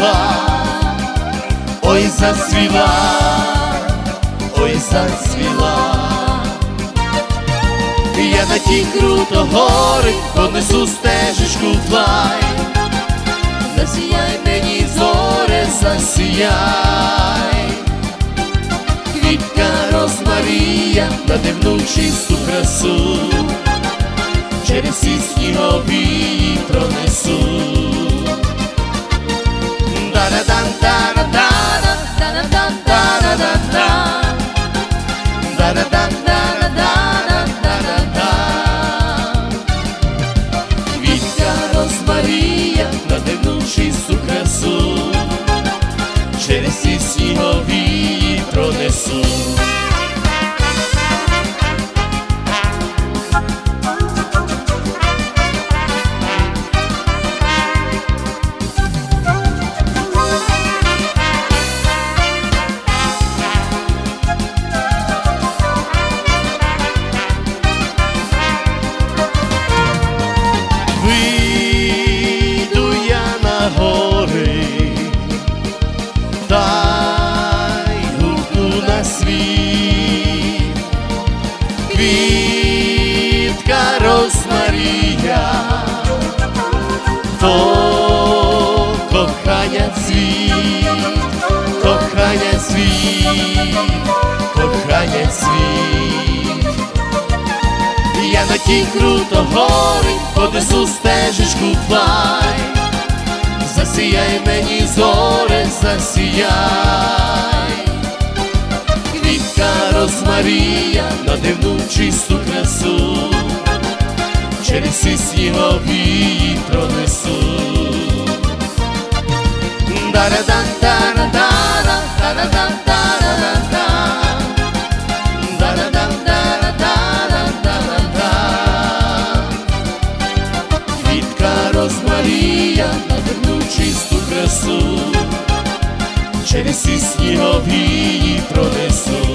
зацвіла, ой, зацвіла, ой, зацвіла. Я на ті круто гори понесу стежечку вдлай. Засіяй мені, зоре, засіяй. Квітка розмарія наде мною чисту красу, через всі снігові пронесу. Да-да-дан, да-да-дан, да-да-дан, да-да-дан, да-да-дан, да-да-дан, да-да-дан. Квітка розмарія наде мною чисту красу, через всі снігові пронесу. Вийду я на гори, дай гукну на світ. Квітка розмарія, то кохання цвіт, кохання цвіт, кохання цвіт. Я на ті круто гори понесу стежечку вдлай. Засіяй мені, зоре, засіяй. Квітка розмарія наде мною чисту красу, через всі снігові пронесу. Да-да-дан, да-да-дан, да-да-дан, да-да-дан, да-да-дан, да-да-дан, да-да-дан. Квітка розмарія наде мною чисту красу, через всі снігові пронесу.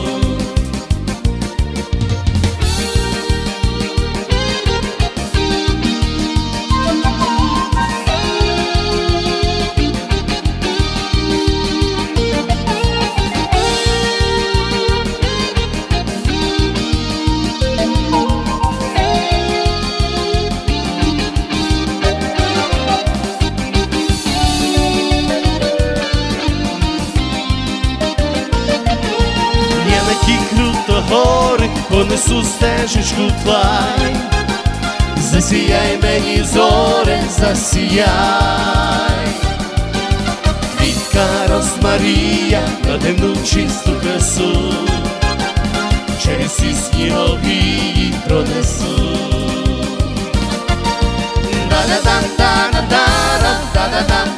Ті круто гори понесу стежечку вдлай. Засіяй мені, зоре, засіяй. Квітка розмарія наде мною чисту красу, через всі снігові пронесу. Да-да-дан, да-да-дан, да-да-дан,